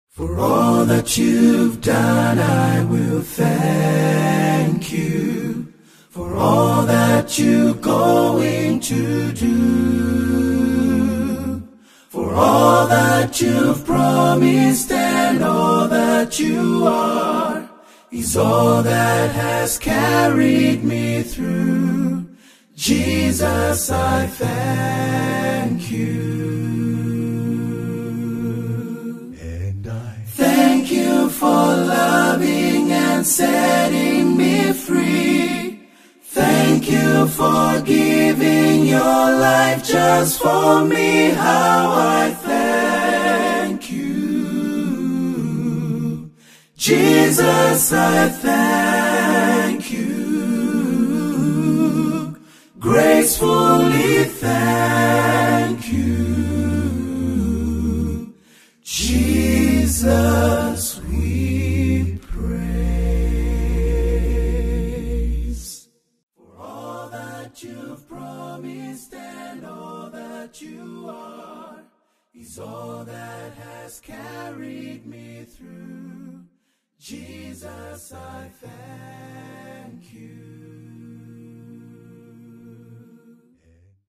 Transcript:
For all that you've done, I will thank you. For all that you're going to do. For all that you've promised and all that you are is all that has carried me through. Jesus, I thank you. And I thank you for loving and setting me free. Thank you for giving your life just for me. How I thank you. Jesus, I thank you. Gracefully thank you. Jesus, we praise. For all that you've promised and all that you are is all that has carried me through. Jesus, I thank you.